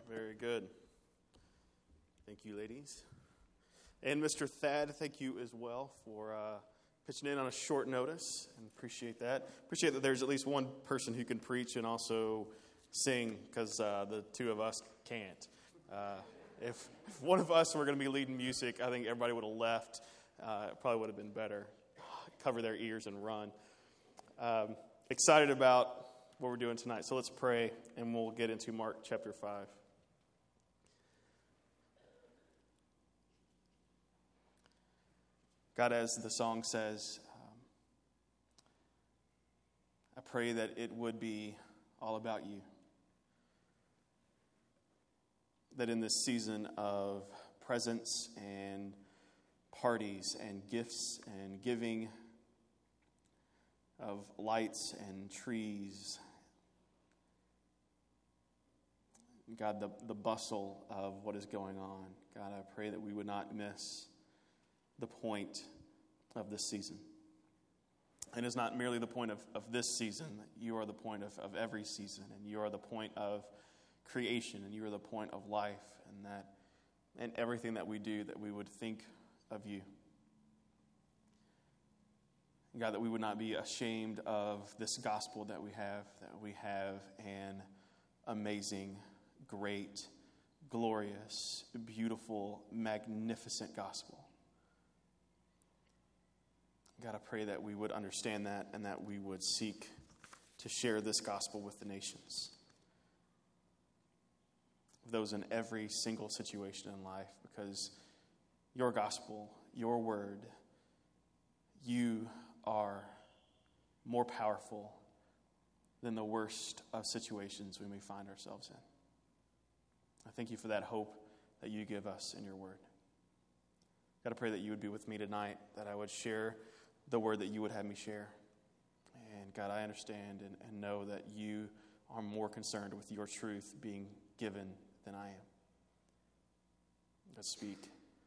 Very good. Thank you, ladies. And Mr. Thad, thank you as well for pitching in on a short notice, and appreciate that. Appreciate that there's at least one person who can preach and also sing, because the two of us can't. If one of us were going to be leading music, I think everybody would have left. It probably would have been better. Cover their ears and run. Excited about what we're doing tonight. So let's pray, and we'll get into Mark chapter 5. God, as the song says, I pray that it would be all about you. That in this season of presents and parties and gifts and giving, of lights and trees, God, the bustle of what is going on, God, I pray that we would not miss the point of this season. And it's not merely the point of this season. You are the point of every season, and you are the point of creation, and you are the point of life, and everything that we do, that we would think of you. God, that we would not be ashamed of this gospel that we have an amazing, great, glorious, beautiful, magnificent gospel. God, I pray that we would understand that, and that we would seek to share this gospel with the nations. Those in every single situation in life, because your gospel, your word, you are more powerful than the worst of situations we may find ourselves in. I thank you for that hope that you give us in your word. God, I pray that you would be with me tonight, that I would share the word that you would have me share. And God, I understand and know that you are more concerned with your truth being given than I am. God, speak.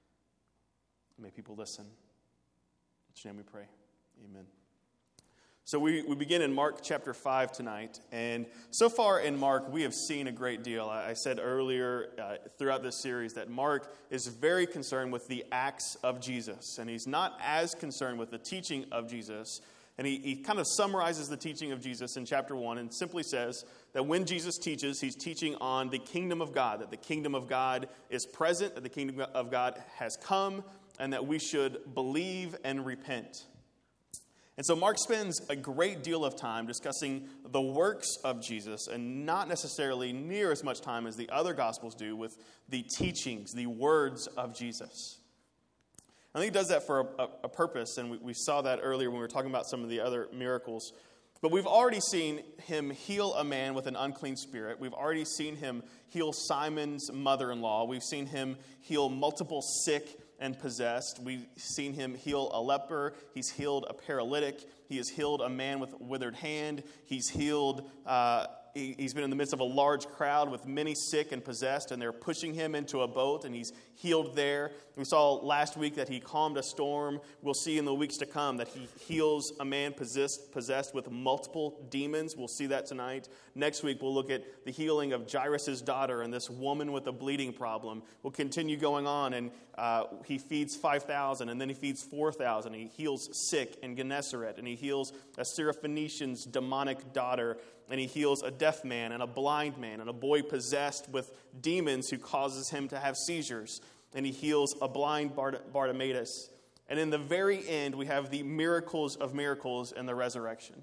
May people listen. In your name we pray. Amen. So we begin in Mark chapter 5 tonight, and so far in Mark we have seen a great deal. I said earlier throughout this series that Mark is very concerned with the acts of Jesus, and he's not as concerned with the teaching of Jesus. And he kind of summarizes the teaching of Jesus in chapter 1 and simply says that when Jesus teaches, he's teaching on the kingdom of God, that the kingdom of God is present, that the kingdom of God has come, and that we should believe and repent. And so Mark spends a great deal of time discussing the works of Jesus, and not necessarily near as much time as the other Gospels do with the teachings, the words of Jesus. I think he does that for a purpose, and we saw that earlier when we were talking about some of the other miracles. But we've already seen him heal a man with an unclean spirit. We've already seen him heal Simon's mother-in-law. We've seen him heal multiple sick and possessed. We've seen him heal a leper. He's healed a paralytic. He has healed a man with a withered hand. He's healed, he's been in the midst of a large crowd with many sick and possessed, and they're pushing him into a boat, and he's healed there. We saw last week that he calmed a storm. We'll see in the weeks to come that he heals a man possessed with multiple demons. We'll see that tonight. Next week, we'll look at the healing of Jairus' daughter and this woman with a bleeding problem. We'll continue going on, and he feeds 5,000, and then he feeds 4,000. He heals sick in Gennesaret, and he heals a Syrophoenician's demonic daughter, and he heals a deaf man and a blind man and a boy possessed with demons who causes him to have seizures. And he heals a blind Bartimaeus. And in the very end, we have the miracles of miracles and the resurrection.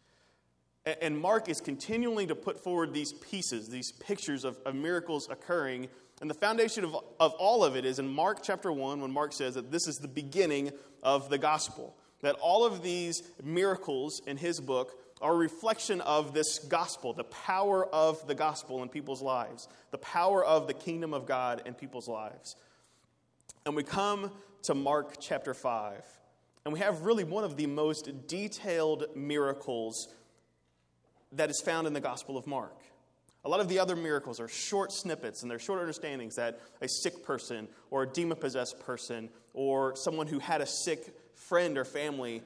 And Mark is continuing to put forward these pieces, these pictures of miracles occurring. And the foundation of all of it is in Mark chapter 1, when Mark says that this is the beginning of the gospel. That all of these miracles in his book are a reflection of this gospel, the power of the gospel in people's lives, the power of the kingdom of God in people's lives. And we come to Mark chapter 5, and we have really one of the most detailed miracles that is found in the Gospel of Mark. A lot of the other miracles are short snippets, and they're short understandings that a sick person or a demon-possessed person or someone who had a sick friend or family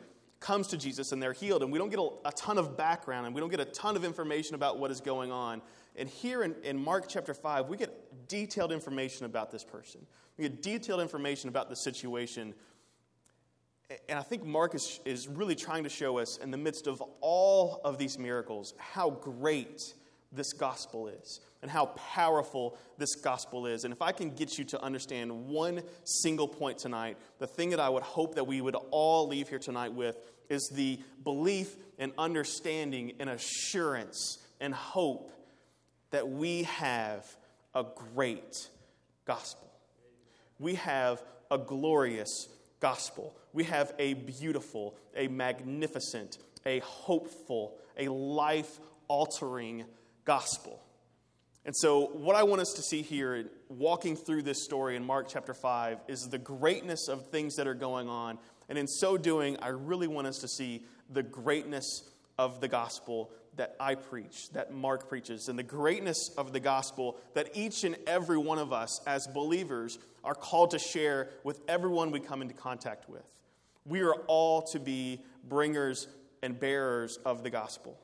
comes to Jesus and they're healed, and we don't get a ton of background, and we don't get a ton of information about what is going on. And here in Mark chapter 5, we get detailed information about this person. We get detailed information about the situation. And I think Mark is really trying to show us, in the midst of all of these miracles, how great this gospel is and how powerful this gospel is. And if I can get you to understand one single point tonight, the thing that I would hope that we would all leave here tonight with is the belief and understanding and assurance and hope that we have a great gospel. We have a glorious gospel. We have a beautiful, a magnificent, a hopeful, a life-altering gospel. And so what I want us to see here, walking through this story in Mark chapter 5, is the greatness of things that are going on. And in so doing, I really want us to see the greatness of the gospel that I preach, that Mark preaches, and the greatness of the gospel that each and every one of us as believers are called to share with everyone we come into contact with. We are all to be bringers and bearers of the gospel.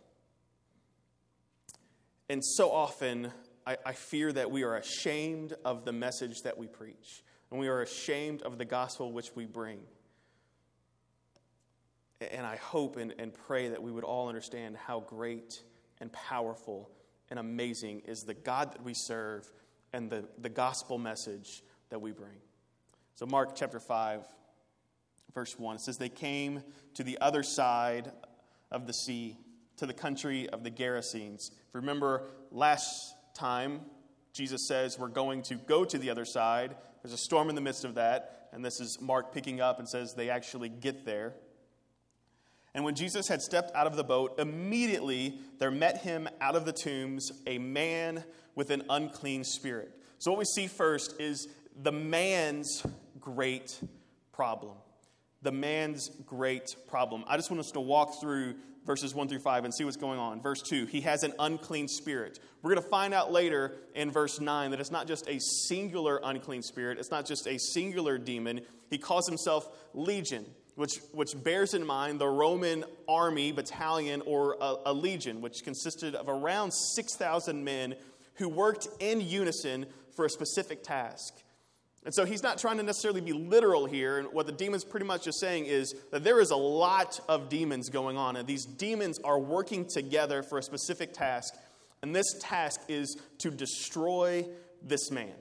And so often, I fear that we are ashamed of the message that we preach, and we are ashamed of the gospel which we bring. And I hope and pray that we would all understand how great and powerful and amazing is the God that we serve and the gospel message that we bring. So Mark chapter 5, verse 1, it says, "They came to the other side of the sea, to the country of the Gerasenes." If you remember last time, Jesus says we're going to go to the other side. There's a storm in the midst of that, and this is Mark picking up and says they actually get there. "And when Jesus had stepped out of the boat, immediately there met him out of the tombs a man with an unclean spirit." So what we see first is the man's great problem. The man's great problem. I just want us to walk through verses 1 through 5 and see what's going on. Verse 2, he has an unclean spirit. We're going to find out later in verse 9 that it's not just a singular unclean spirit. It's not just a singular demon. He calls himself Legion, which bears in mind the Roman army battalion, or a legion, which consisted of around 6,000 men who worked in unison for a specific task. And so he's not trying to necessarily be literal here. And what the demon's pretty much just saying is that there is a lot of demons going on. And these demons are working together for a specific task. And this task is to destroy this man.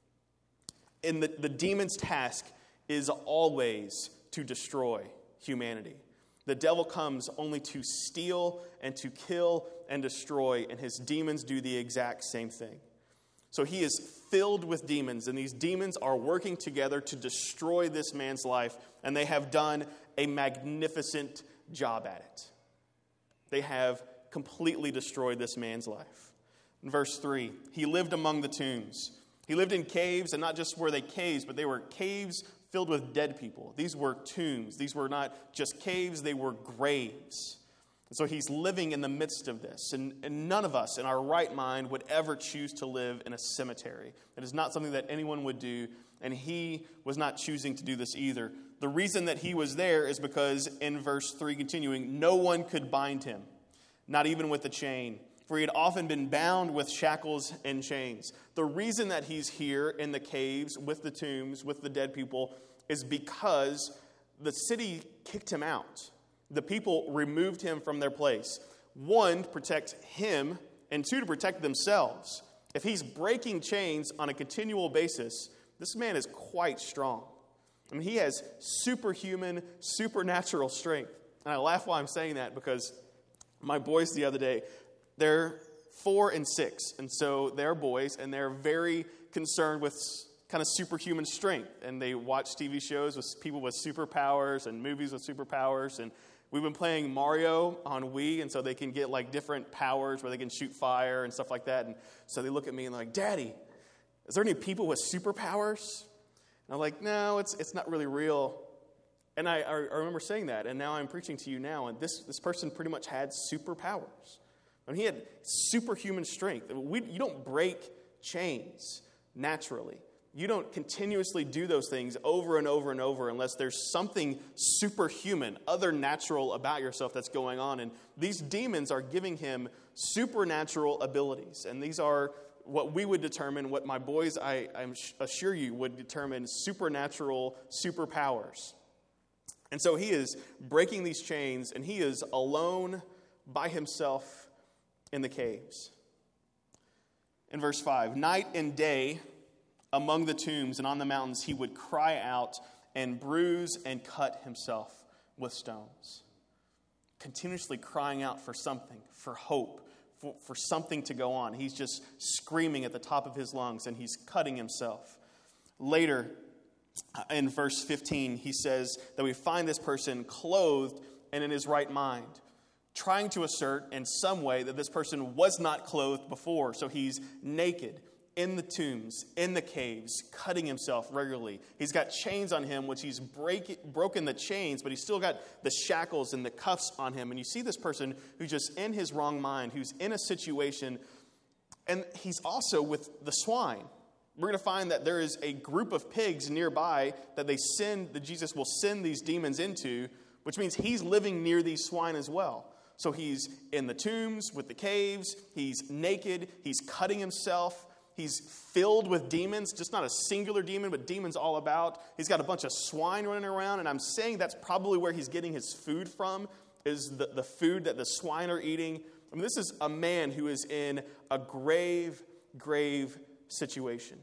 And the demon's task is always to destroy humanity. The devil comes only to steal and to kill and destroy. And his demons do the exact same thing. So he is filled with demons, and these demons are working together to destroy this man's life, and they have done a magnificent job at it. They have completely destroyed this man's life. In verse 3, he lived among the tombs. He lived in caves, and not just were they caves, but they were caves filled with dead people. These were tombs. These were not just caves, they were graves. So he's living in the midst of this. And none of us in our right mind would ever choose to live in a cemetery. It is not something that anyone would do. And he was not choosing to do this either. The reason that he was there is because in verse 3 continuing, no one could bind him, not even with a chain. For he had often been bound with shackles and chains. The reason that he's here in the caves with the tombs, with the dead people, is because the city kicked him out. The people removed him from their place. One, to protect him, and two, to protect themselves. If he's breaking chains on a continual basis, this man is quite strong. I mean, he has superhuman, supernatural strength. And I laugh while I'm saying that because my boys the other day, they're 4 and 6. And so they're boys, and they're very concerned with kind of superhuman strength. And they watch TV shows with people with superpowers and movies with superpowers. And we've been playing Mario on Wii, and so they can get like different powers where they can shoot fire and stuff like that. And so they look at me and they're like, "Daddy, is there any people with superpowers?" And I'm like, "No, it's not really real." And I remember saying that, and now I'm preaching to you now, and this person pretty much had superpowers. I mean, he had superhuman strength. You don't break chains naturally. You don't continuously do those things over and over and over unless there's something superhuman, other natural about yourself that's going on. And these demons are giving him supernatural abilities. And these are what we would determine, what my boys, I assure you, would determine supernatural superpowers. And so he is breaking these chains, and he is alone by himself in the caves. In verse 5, night and day among the tombs and on the mountains, he would cry out and bruise and cut himself with stones. Continuously crying out for something, for hope, for something to go on. He's just screaming at the top of his lungs, and he's cutting himself. Later, in verse 15, he says that we find this person clothed and in his right mind, trying to assert in some way that this person was not clothed before. So he's naked, in the tombs, in the caves, cutting himself regularly. He's got chains on him, which he's broken the chains, but he's still got the shackles and the cuffs on him. And you see this person who's just in his wrong mind, who's in a situation, and he's also with the swine. We're going to find that there is a group of pigs nearby that Jesus will send these demons into, which means he's living near these swine as well. So he's in the tombs with the caves, he's naked, he's cutting himself. He's filled with demons, just not a singular demon, but demons all about. He's got a bunch of swine running around, and I'm saying that's probably where he's getting his food from, is the food that the swine are eating. I mean, this is a man who is in a grave, grave situation.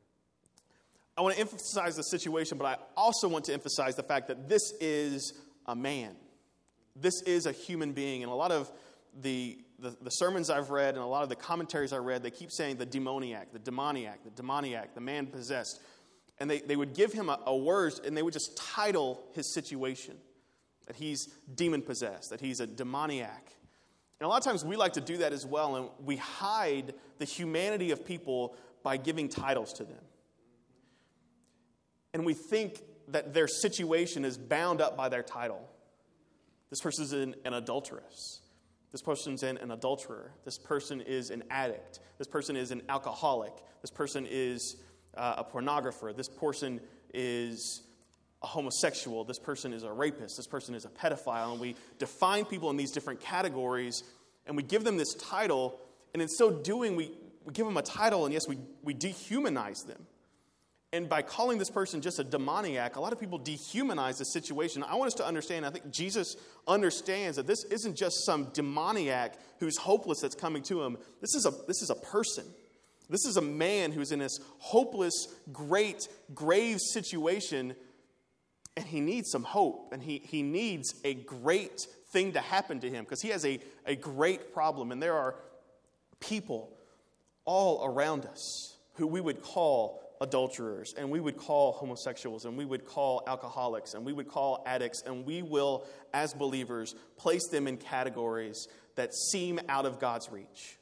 I want to emphasize the situation, but I also want to emphasize the fact that this is a man. This is a human being, and a lot of the sermons I've read and a lot of the commentaries I read, they keep saying the demoniac, the man possessed. And they would give him a word, and they would just title his situation, that he's demon-possessed, that he's a demoniac. And a lot of times we like to do that as well, and we hide the humanity of people by giving titles to them. And we think that their situation is bound up by their title. This person's an adulteress. This person's an adulterer. This person is an addict. This person is an alcoholic. This person is a pornographer. This person is a homosexual. This person is a rapist. This person is a pedophile. And we define people in these different categories, and we give them this title, and in so doing, we give them a title, and yes, we dehumanize them. And by calling this person just a demoniac, a lot of people dehumanize the situation. I want us to understand, I think Jesus understands that this isn't just some demoniac who's hopeless that's coming to him. This is a person. This is a man who's in this hopeless, great, grave situation, and he needs some hope, and he needs a great thing to happen to him because he has a great problem. And there are people all around us who we would call adulterers, and we would call homosexuals, and we would call alcoholics, and we would call addicts, and we will, as believers, place them in categories that seem out of God's reach.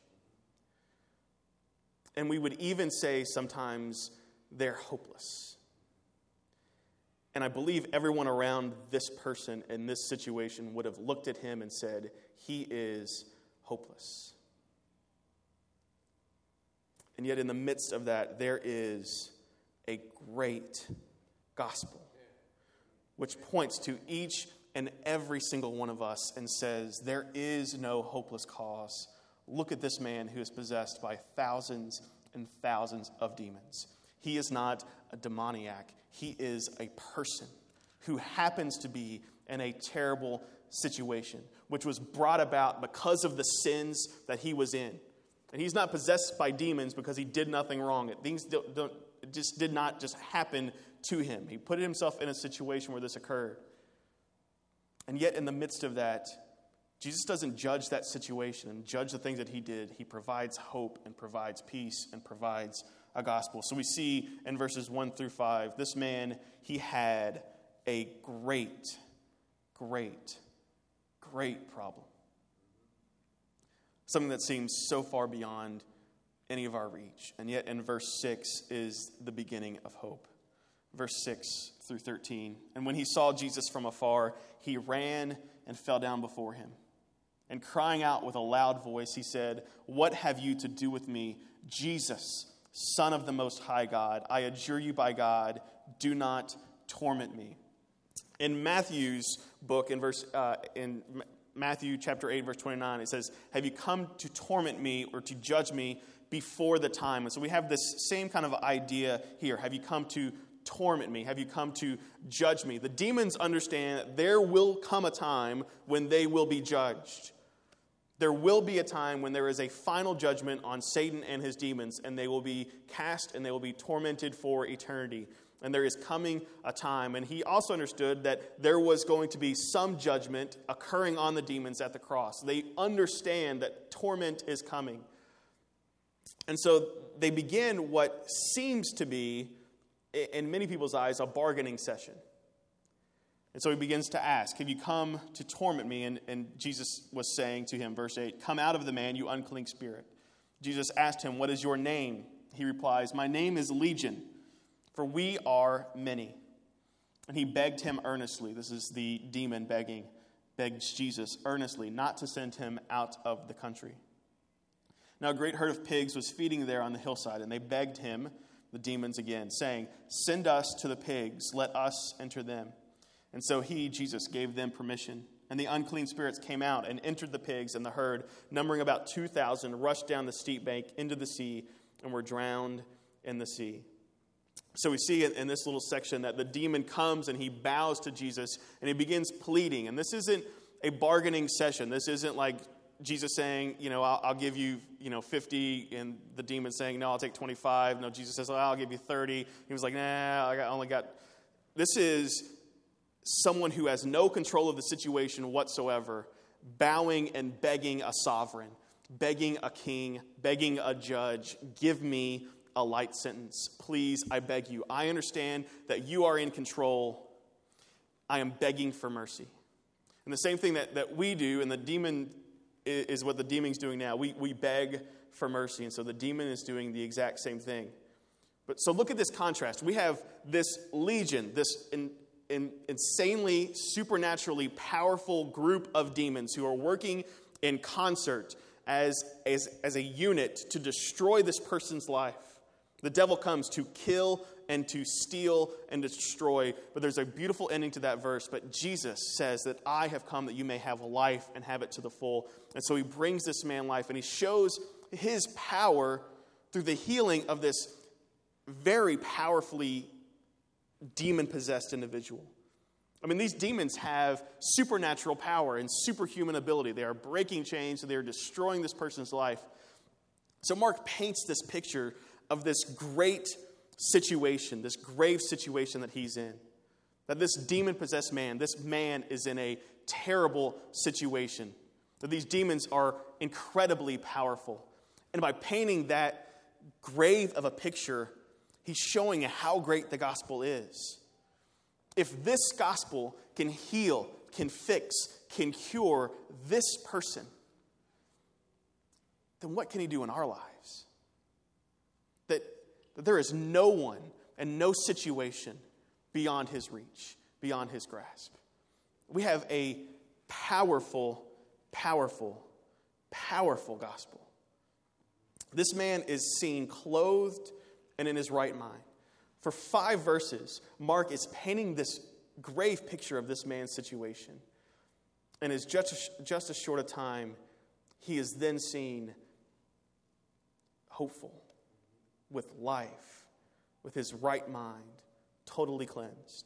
And we would even say sometimes they're hopeless. And I believe everyone around this person in this situation would have looked at him and said, he is hopeless. And yet in the midst of that, there is a great gospel, which points to each and every single one of us and says, there is no hopeless cause. Look at this man who is possessed by thousands and thousands of demons. He is not a demoniac. He is a person who happens to be in a terrible situation, which was brought about because of the sins that he was in. And he's not possessed by demons because he did nothing wrong. Things just did not just happen to him. He put himself in a situation where this occurred. And yet in the midst of that, Jesus doesn't judge that situation and judge the things that he did. He provides hope and provides peace and provides a gospel. So we see in verses 1 through 5, this man, he had a great, great, great problem. Something that seems so far beyond any of our reach. And yet in verse 6 is the beginning of hope. Verse 6 through 13. And when he saw Jesus from afar, he ran and fell down before him. And crying out with a loud voice, he said, "What have you to do with me, Jesus, Son of the Most High God, I adjure you by God, do not torment me. In Matthew's book, in Matthew chapter 8, verse 29, it says, have you come to torment me or to judge me before the time? And so we have this same kind of idea here. Have you come to torment me? Have you come to judge me? The demons understand that there will come a time when they will be judged. There will be a time when there is a final judgment on Satan and his demons, and they will be cast and they will be tormented for eternity. And there is coming a time. And he also understood that there was going to be some judgment occurring on the demons at the cross. They understand that torment is coming. And so they begin what seems to be, in many people's eyes, a bargaining session. And so he begins to ask, have you come to torment me? And Jesus was saying to him, verse 8, come out of the man, you unclean spirit. Jesus asked him, what is your name? He replies, my name is Legion, for we are many. And he begged him earnestly, this is the demon begs Jesus earnestly not to send him out of the country. Now a great herd of pigs was feeding there on the hillside, and they begged him, the demons again, saying, send us to the pigs, let us enter them. And so he, Jesus, gave them permission. And the unclean spirits came out and entered the pigs, and the herd, numbering about 2,000, rushed down the steep bank into the sea and were drowned in the sea. So we see in this little section that the demon comes and he bows to Jesus and he begins pleading. And this isn't a bargaining session. This isn't like Jesus saying, I'll give you, 50, and the demon saying, no, I'll take 25. No, Jesus says, I'll give you 30. He was like, nah, I only got. This is someone who has no control of the situation whatsoever, bowing and begging a sovereign, begging a king, begging a judge, give me a light sentence. Please, I beg you. I understand that you are in control. I am begging for mercy. And the same thing that we do, and the demon is what the demon's doing now. We beg for mercy, and so the demon is doing the exact same thing. But so look at this contrast. We have this legion, this insanely, supernaturally powerful group of demons who are working in concert as a unit to destroy this person's life. The devil comes to kill and to steal and destroy. But there's a beautiful ending to that verse. But Jesus says that I have come that you may have life and have it to the full. And so he brings this man life, and he shows his power through the healing of this very powerfully demon-possessed individual. I mean, these demons have supernatural power and superhuman ability. They are breaking chains, and they are destroying this person's life. So Mark paints this picture of this great situation, this grave situation that he's in. That this demon-possessed man, this man is in a terrible situation. That these demons are incredibly powerful. And by painting that grave of a picture, he's showing how great the gospel is. If this gospel can heal, can fix, can cure this person, then what can he do in our lives? That there is no one and no situation beyond his reach, beyond his grasp. We have a powerful, powerful, powerful gospel. This man is seen clothed and in his right mind. For 5 verses, Mark is painting this grave picture of this man's situation. And in just a short a time, he is then seen hopeful, with life, with his right mind, totally cleansed.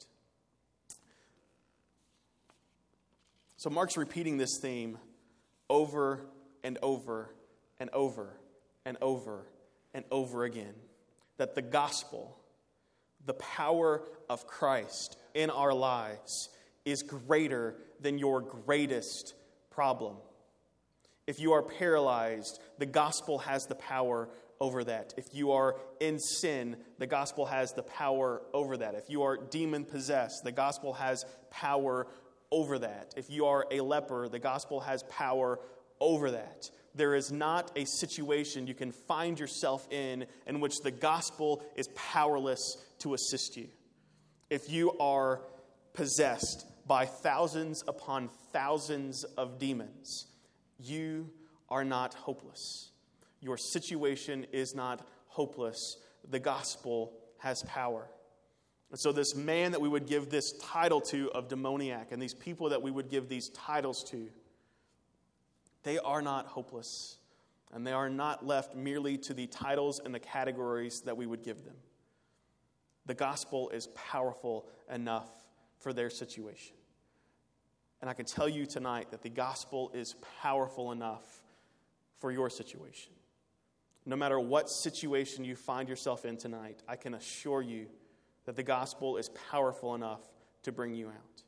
So Mark's repeating this theme over and over and over and over and over again. That the gospel, the power of Christ in our lives, is greater than your greatest problem. If you are paralyzed, the gospel has the power over that. If you are in sin, the gospel has the power over that. If you are demon-possessed, the gospel has power over that. If you are a leper, the gospel has power over that. There is not a situation you can find yourself in which the gospel is powerless to assist you. If you are possessed by thousands upon thousands of demons, you are not hopeless. Your situation is not hopeless the gospel has power. And so this man that we would give this title to of demoniac, and these people that we would give these titles to, they are not hopeless. And they are not left merely to the titles and the categories that we would give them. The gospel is powerful enough for their situation. And I can tell you tonight that the gospel is powerful enough for your situation. No matter what situation you find yourself in tonight, I can assure you that the gospel is powerful enough to bring you out.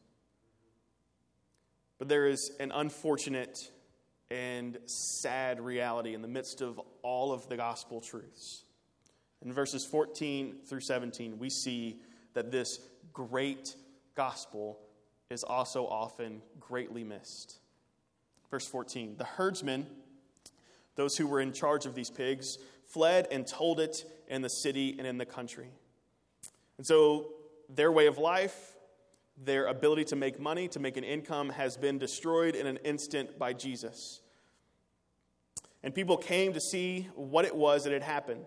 But there is an unfortunate and sad reality in the midst of all of the gospel truths. In verses 14 through 17, we see that this great gospel is also often greatly missed. Verse 14, the herdsmen, those who were in charge of these pigs, fled and told it in the city and in the country. And so their way of life, their ability to make money, to make an income, has been destroyed in an instant by Jesus. And people came to see what it was that had happened.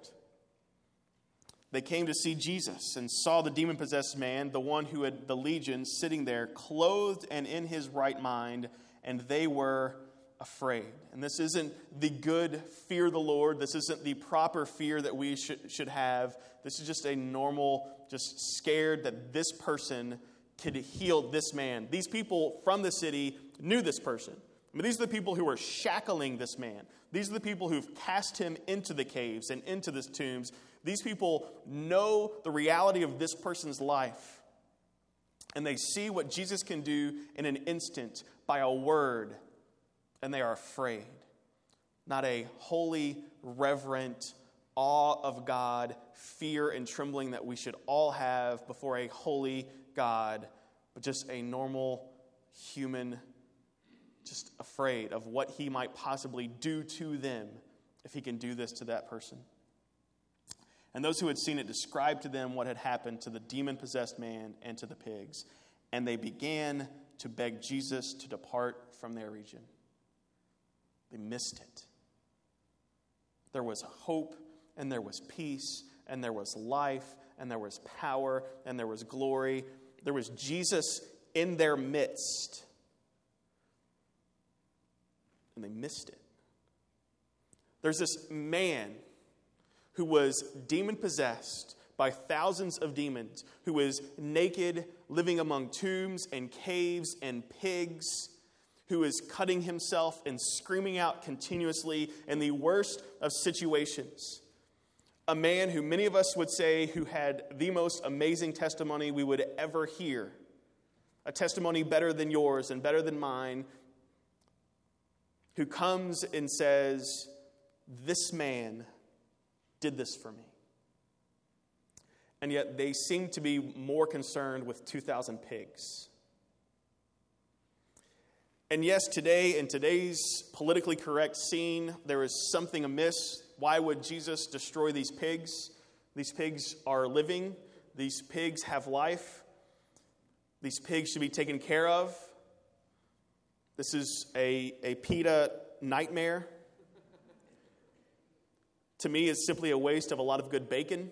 They came to see Jesus and saw the demon-possessed man, the one who had the legion, sitting there, clothed and in his right mind, and they were afraid. And this isn't the good fear of the Lord. This isn't the proper fear that we should have. This is just a normal, just scared that this person could heal this man. These people from the city knew this person. I mean, these are the people who were shackling this man. These are the people who've cast him into the caves and into the tombs. These people know the reality of this person's life. And they see what Jesus can do in an instant by a word. And they are afraid. Not a holy, reverent, awe of God, fear and trembling that we should all have before a holy God, but just a normal human, just afraid of what he might possibly do to them if he can do this to that person. And those who had seen it described to them what had happened to the demon-possessed man and to the pigs. And they began to beg Jesus to depart from their region. They missed it. There was hope, and there was peace, and there was life, and there was power, and there was glory. There was Jesus in their midst. And they missed it. There's this man who was demon-possessed by thousands of demons, who was naked, living among tombs and caves and pigs, who is cutting himself and screaming out continuously in the worst of situations. A man who many of us would say who had the most amazing testimony we would ever hear. A testimony better than yours and better than mine, who comes and says, "This man did this for me." And yet they seem to be more concerned with 2,000 pigs. And yes, today, in today's politically correct scene, there is something amiss. Why would Jesus destroy these pigs? These pigs are living. These pigs have life. These pigs should be taken care of. This is a PETA nightmare. To me, it's simply a waste of a lot of good bacon.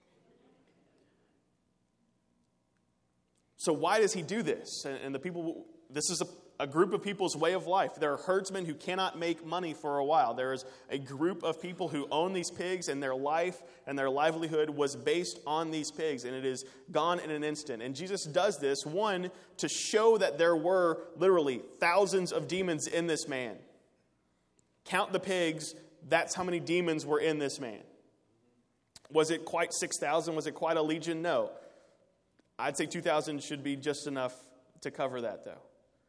So why does he do this? And the people, this is a group of people's way of life. There are herdsmen who cannot make money for a while. There is a group of people who own these pigs, and their life and their livelihood was based on these pigs, and it is gone in an instant. And Jesus does this, one, to show that there were literally thousands of demons in this man. Count the pigs, that's how many demons were in this man. Was it quite 6,000? Was it quite a legion? No. I'd say 2,000 should be just enough to cover that, though.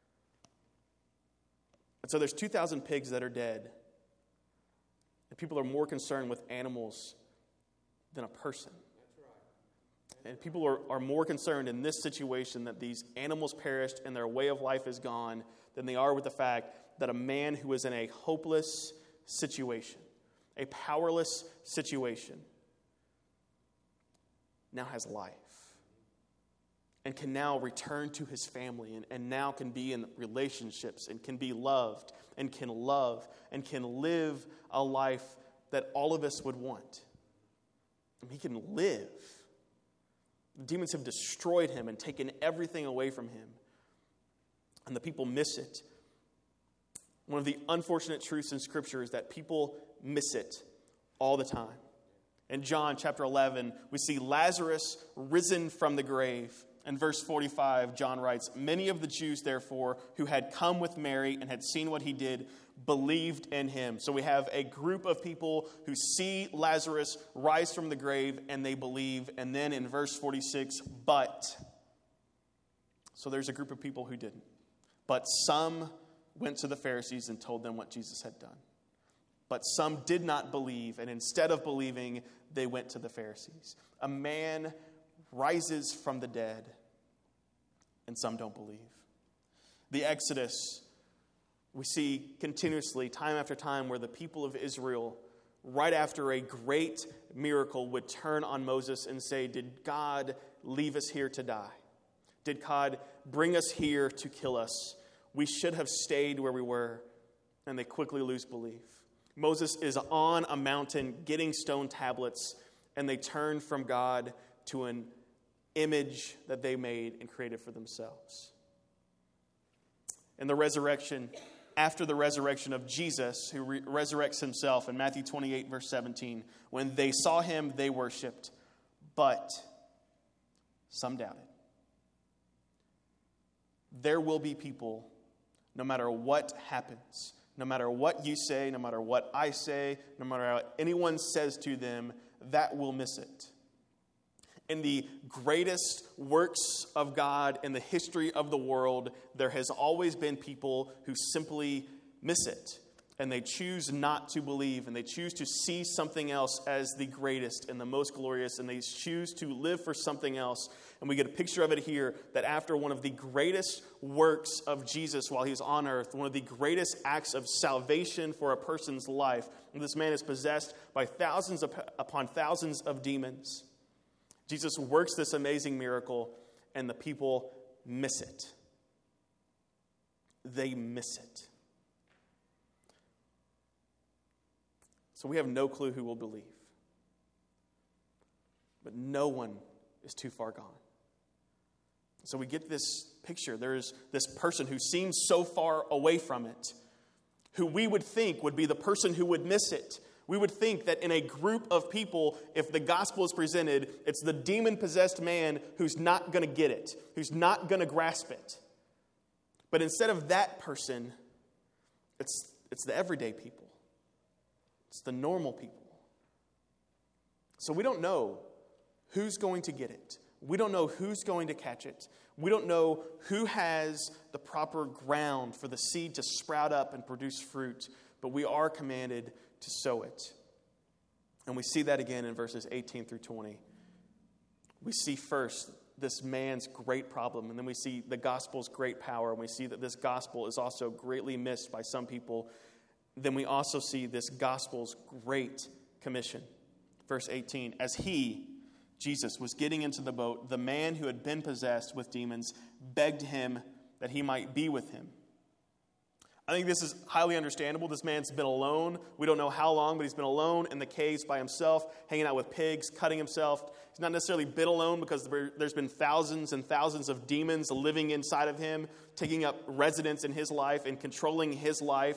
And so there's 2,000 pigs that are dead. And people are more concerned with animals than a person. And people are more concerned in this situation that these animals perished and their way of life is gone than they are with the fact that a man who is in a hopeless situation, a powerless situation, now has life and can now return to his family and now can be in relationships and can be loved and can love and can live a life that all of us would want. he can live. The demons have destroyed him and taken everything away from him. And the people miss it. One of the unfortunate truths in Scripture is that people miss it all the time. In John chapter 11, we see Lazarus risen from the grave. In verse 45, John writes, "Many of the Jews, therefore, who had come with Mary and had seen what he did, believed in him." So we have a group of people who see Lazarus rise from the grave and they believe. And then in verse 46, so there's a group of people who didn't. But some went to the Pharisees and told them what Jesus had done. But some did not believe, and instead of believing, they went to the Pharisees. A man rises from the dead, and some don't believe. The Exodus, we see continuously, time after time, where the people of Israel, right after a great miracle, would turn on Moses and say, "Did God leave us here to die? Did God bring us here to kill us? We should have stayed where we were." And they quickly lose belief. Moses is on a mountain getting stone tablets, and they turn from God to an image that they made and created for themselves. And the resurrection, after the resurrection of Jesus, who resurrects himself in Matthew 28, verse 17, when they saw him, they worshiped, but some doubted. There will be people, no matter what happens, no matter what you say, no matter what I say, no matter what anyone says to them, that will miss it. In the greatest works of God in the history of the world, there has always been people who simply miss it. And they choose not to believe, and they choose to see something else as the greatest and the most glorious, and they choose to live for something else. And we get a picture of it here, that after one of the greatest works of Jesus while he's on earth, one of the greatest acts of salvation for a person's life, this man is possessed by thousands upon thousands of demons. Jesus works this amazing miracle, and the people miss it. They miss it. So we have no clue who will believe. But no one is too far gone. So we get this picture. There's this person who seems so far away from it, who we would think would be the person who would miss it. We would think that in a group of people, if the gospel is presented, it's the demon-possessed man who's not going to get it, who's not going to grasp it. But instead of that person, it's the everyday people. It's the normal people. So we don't know who's going to get it. We don't know who's going to catch it. We don't know who has the proper ground for the seed to sprout up and produce fruit, but we are commanded to sow it. And we see that again in verses 18 through 20. We see first this man's great problem, and then we see the gospel's great power, and we see that this gospel is also greatly missed by some people. Then we also see this gospel's great commission. Verse 18, as he, Jesus, was getting into the boat, the man who had been possessed with demons begged him that he might be with him. I think this is highly understandable. This man's been alone. We don't know how long, but he's been alone in the caves by himself, hanging out with pigs, cutting himself. He's not necessarily been alone because there's been thousands and thousands of demons living inside of him, taking up residence in his life and controlling his life.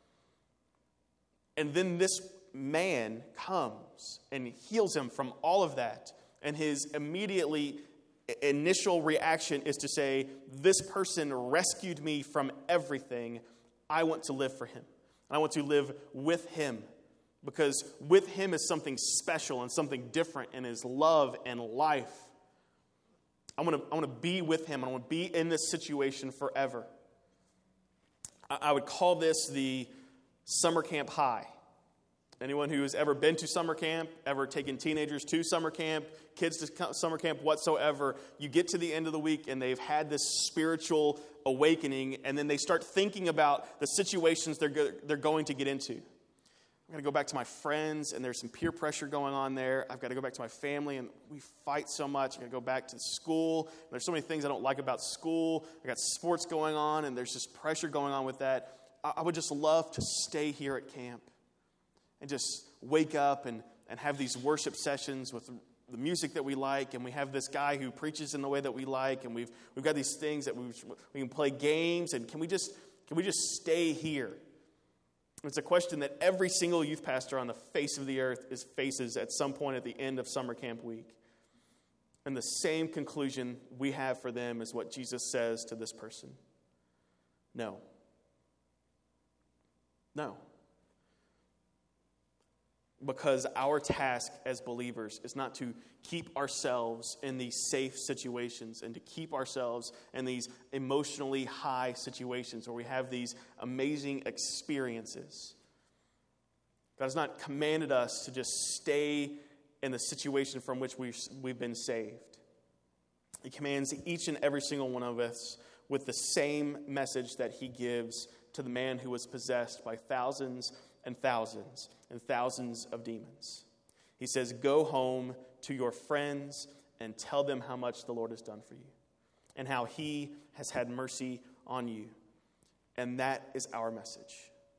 And then this man comes and heals him from all of that. And his initial reaction is to say, this person rescued me from everything. I want to live for him. I want to live with him. Because with him is something special and something different in his love and life. I want to be with him. I want to be in this situation forever. I would call this the summer camp high. Anyone who has ever been to summer camp, ever taken teenagers to summer camp, kids to summer camp whatsoever, you get to the end of the week and they've had this spiritual awakening, and then they start thinking about the situations they're going to get into. I've got to go back to my friends, and there's some peer pressure going on there. I've got to go back to my family, and we fight so much. I've got to go back to school. There's so many things I don't like about school. I've got sports going on, and there's just pressure going on with that. I would just love to stay here at camp and just wake up and and have these worship sessions with the music that we like, and we have this guy who preaches in the way that we like, and we've got these things that we can play games, and can we just stay here? It's a question that every single youth pastor on the face of the earth faces at some point at the end of summer camp week. And the same conclusion we have for them is what Jesus says to this person. No. No. Because our task as believers is not to keep ourselves in these safe situations and to keep ourselves in these emotionally high situations where we have these amazing experiences. God has not commanded us to just stay in the situation from which we've been saved. He commands each and every single one of us with the same message that he gives to the man who was possessed by thousands and thousands and thousands of demons. He says, go home to your friends and tell them how much the Lord has done for you and how he has had mercy on you. And that is our message.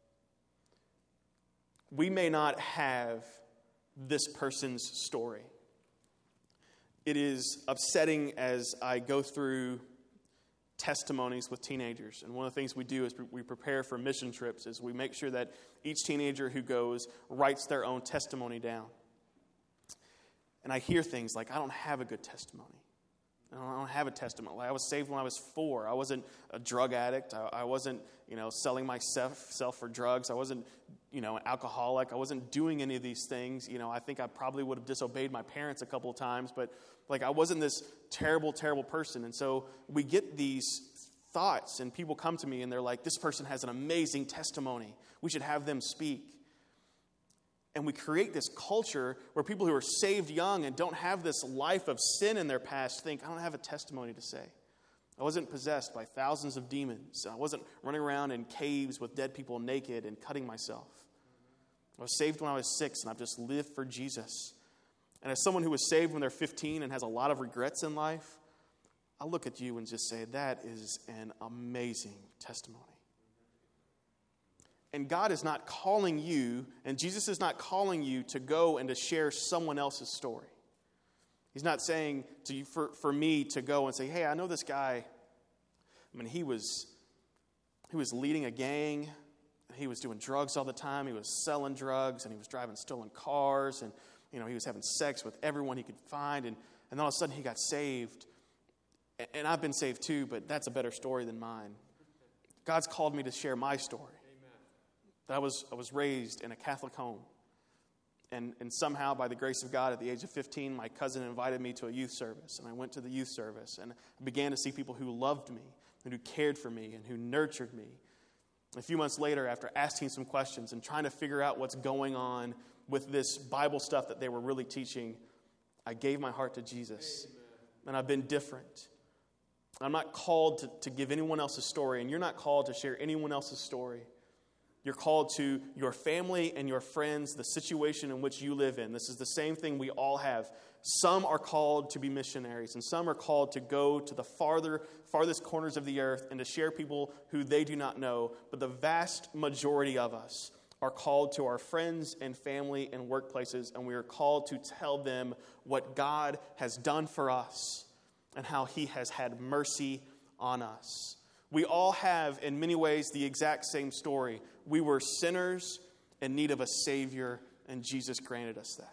We may not have this person's story. It is upsetting as I go through testimonies with teenagers. And one of the things we do is we prepare for mission trips is we make sure that each teenager who goes writes their own testimony down. And I hear things like, I don't have a good testimony. I don't have a testimony. I was saved when I was 4. I wasn't a drug addict. I wasn't, selling myself for drugs. I wasn't, an alcoholic. I wasn't doing any of these things. I think I probably would have disobeyed my parents a couple of times, but I wasn't this terrible, terrible person. And so we get these thoughts, and people come to me, and they're like, this person has an amazing testimony. We should have them speak. And we create this culture where people who are saved young and don't have this life of sin in their past think, I don't have a testimony to say. I wasn't possessed by thousands of demons. I wasn't running around in caves with dead people naked and cutting myself. I was saved when I was 6, and I've just lived for Jesus. And as someone who was saved when they're 15 and has a lot of regrets in life, I look at you and just say, that is an amazing testimony. And God is not calling you, and Jesus is not calling you to go and to share someone else's story. He's not saying to you, for me to go and say, hey, I know this guy. He was leading a gang. He was doing drugs all the time. He was selling drugs, and he was driving stolen cars, and he was having sex with everyone he could find, and then all of a sudden he got saved. And I've been saved too, but that's a better story than mine. God's called me to share my story. That I was raised in a Catholic home. And somehow, by the grace of God, at the age of 15, my cousin invited me to a youth service. And I went to the youth service, and I began to see people who loved me, and who cared for me, and who nurtured me. A few months later, after asking some questions and trying to figure out what's going on with this Bible stuff that they were really teaching, I gave my heart to Jesus. And I've been different. I'm not called to give anyone else's story, and you're not called to share anyone else's story. You're called to your family and your friends, the situation in which you live in. This is the same thing we all have. Some are called to be missionaries, and some are called to go to the farthest corners of the earth and to share people who they do not know. But the vast majority of us are called to our friends and family and workplaces, and we are called to tell them what God has done for us and how he has had mercy on us. We all have, in many ways, the exact same story. We were sinners in need of a Savior, and Jesus granted us that.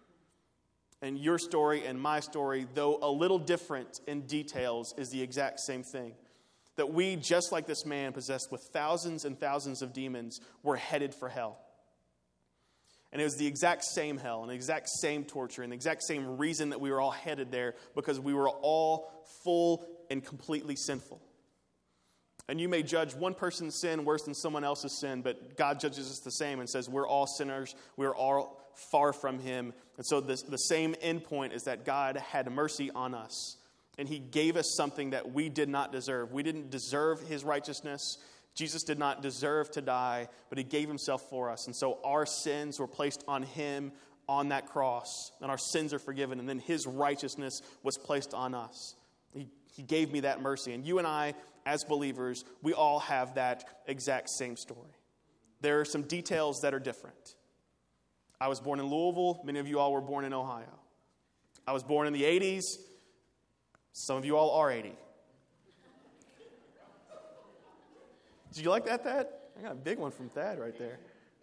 And your story and my story, though a little different in details, is the exact same thing. That we, just like this man possessed with thousands and thousands of demons, were headed for hell. And it was the exact same hell and the exact same torture and the exact same reason that we were all headed there, because we were all full and completely sinful. And you may judge one person's sin worse than someone else's sin, but God judges us the same and says we're all sinners. We're all far from him. And so the same end point is that God had mercy on us. And he gave us something that we did not deserve. We didn't deserve his righteousness. Jesus did not deserve to die, but he gave himself for us. And so our sins were placed on him on that cross. And our sins are forgiven. And then his righteousness was placed on us. He gave me that mercy. And you and I, as believers, we all have that exact same story. There are some details that are different. I was born in Louisville. Many of you all were born in Ohio. I was born in the 80s. Some of you all are 80. Did you like that, Thad? I got a big one from Thad right there.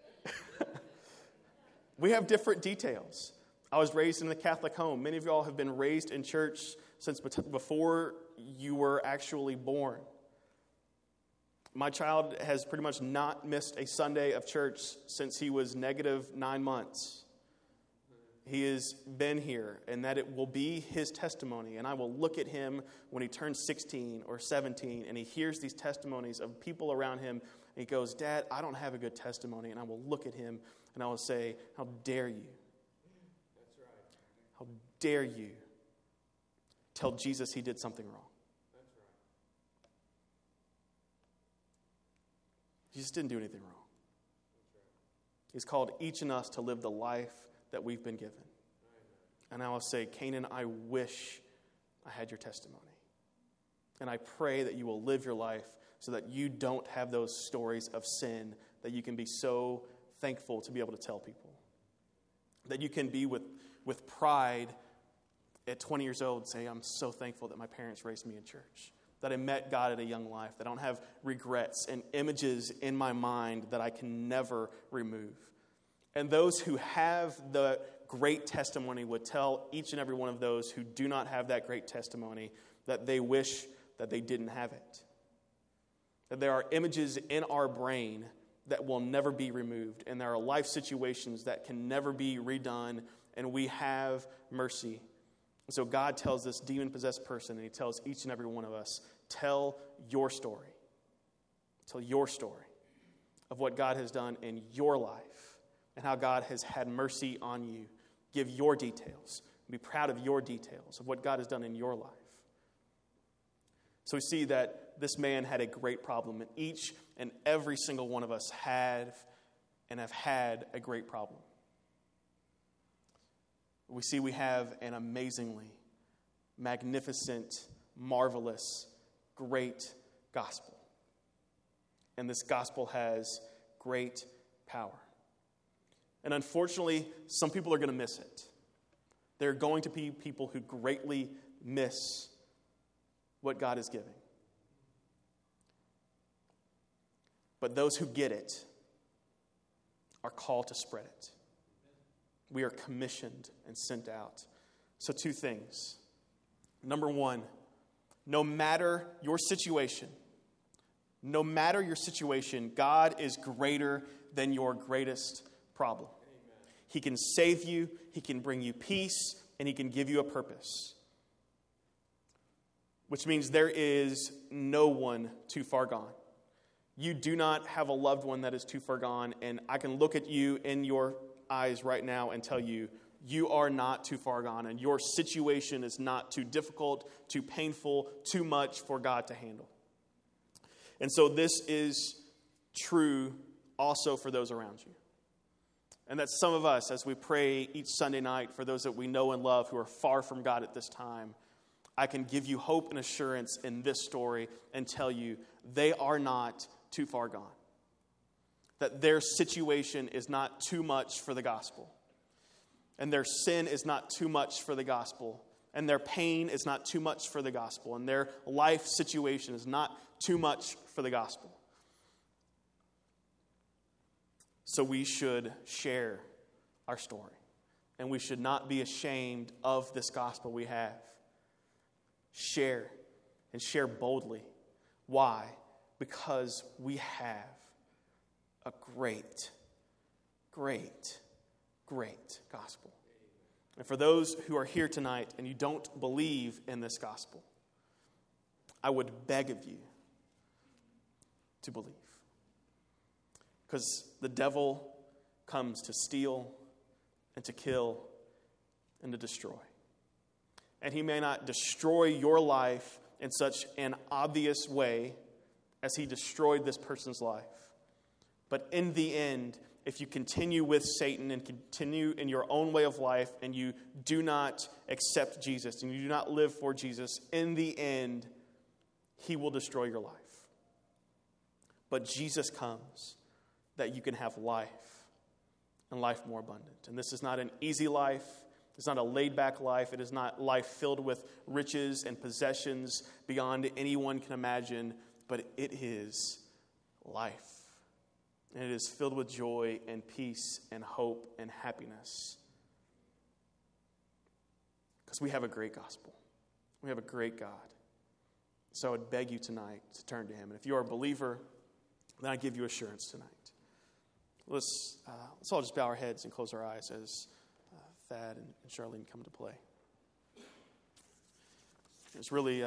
We have different details. I was raised in the Catholic home. Many of you all have been raised in church since before you were actually born. My child has pretty much not missed a Sunday of church since he was -9 months. He has been here, and that it will be his testimony. And I will look at him when he turns 16 or 17, and he hears these testimonies of people around him, and he goes, Dad, I don't have a good testimony. And I will look at him, and I will say, how dare you? That's right. How dare you tell Jesus he did something wrong? That's right. Jesus didn't do anything wrong. That's right. He's called each of us to live the life that we've been given. And I will say, Canaan, I wish I had your testimony. And I pray that you will live your life so that you don't have those stories of sin, that you can be so thankful to be able to tell people. That you can be with pride at 20 years old, say, I'm so thankful that my parents raised me in church. That I met God at a young life. That I don't have regrets and images in my mind that I can never remove. And those who have the great testimony would tell each and every one of those who do not have that great testimony that they wish that they didn't have it. That there are images in our brain that will never be removed. And there are life situations that can never be redone. And we have mercy. So God tells this demon-possessed person, and he tells each and every one of us, tell your story. Tell your story of what God has done in your life. And how God has had mercy on you. Give your details. Be proud of your details of what God has done in your life. So we see that this man had a great problem. And each and every single one of us have had a great problem. We see we have an amazingly magnificent, marvelous, great gospel. And this gospel has great power. And unfortunately, some people are going to miss it. There are going to be people who greatly miss what God is giving. But those who get it are called to spread it. We are commissioned and sent out. So 2 things. Number 1, no matter your situation, God is greater than your greatest problem. He can save you, he can bring you peace, and he can give you a purpose. Which means there is no one too far gone. You do not have a loved one that is too far gone, and I can look at you in your eyes right now and tell you, you are not too far gone, and your situation is not too difficult, too painful, too much for God to handle. And so this is true also for those around you. And that some of us, as we pray each Sunday night for those that we know and love who are far from God at this time, I can give you hope and assurance in this story and tell you they are not too far gone. That their situation is not too much for the gospel. And their sin is not too much for the gospel. And their pain is not too much for the gospel. And their life situation is not too much for the gospel. So we should share our story. And we should not be ashamed of this gospel we have. Share, and share boldly. Why? Because we have a great, great, great gospel. And for those who are here tonight and you don't believe in this gospel, I would beg of you to believe. Because the devil comes to steal and to kill and to destroy. And he may not destroy your life in such an obvious way as he destroyed this person's life. But in the end, if you continue with Satan and continue in your own way of life and you do not accept Jesus and you do not live for Jesus, in the end, he will destroy your life. But Jesus comes that you can have life and life more abundant. And this is not an easy life. It's not a laid-back life. It is not life filled with riches and possessions beyond anyone can imagine, but it is life. And it is filled with joy and peace and hope and happiness. Because we have a great gospel. We have a great God. So I would beg you tonight to turn to him. And if you are a believer, then I give you assurance tonight. Let's all just bow our heads and close our eyes as Thad and Charlene come to play. There's really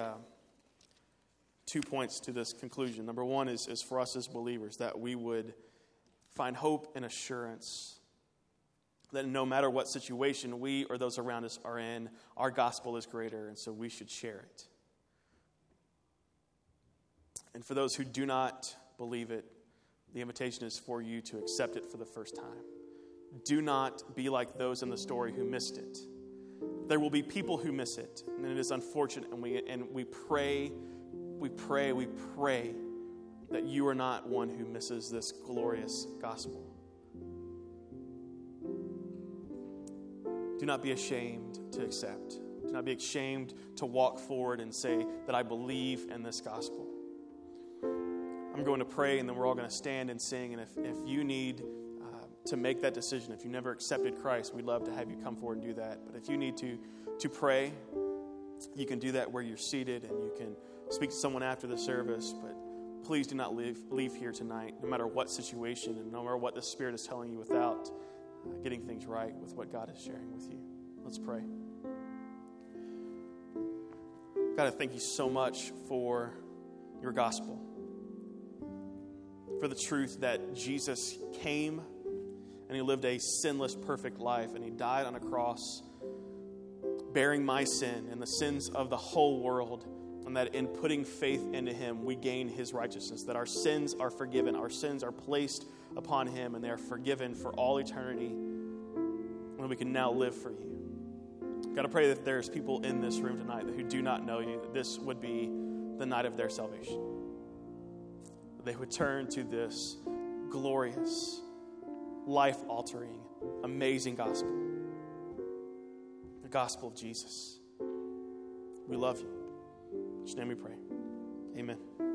2 points to this conclusion. Number one is for us as believers, that we would find hope and assurance that no matter what situation we or those around us are in, our gospel is greater, and so we should share it. And for those who do not believe it, the invitation is for you to accept it for the first time. Do not be like those in the story who missed it. There will be people who miss it, and it is unfortunate, and we pray that you are not one who misses this glorious gospel. Do not be ashamed to accept. Do not be ashamed to walk forward and say that I believe in this gospel. I'm going to pray, and then we're all going to stand and sing. And if you need to make that decision, if you never accepted Christ, we'd love to have you come forward and do that. But if you need to pray, you can do that where you're seated, and you can speak to someone after the service. But please do not leave here tonight, no matter what situation and no matter what the Spirit is telling you, without getting things right with what God is sharing with you. Let's pray. God, I thank you so much for your gospel, for the truth that Jesus came and he lived a sinless, perfect life, and he died on a cross bearing my sin and the sins of the whole world, and that in putting faith into him, we gain his righteousness, that our sins are forgiven, our sins are placed upon him, and they are forgiven for all eternity, and we can now live for you. God, I pray that there's people in this room tonight who do not know you, that this would be the night of their salvation. They would turn to this glorious, life-altering, amazing gospel. The gospel of Jesus. We love you. In his name we pray. Amen.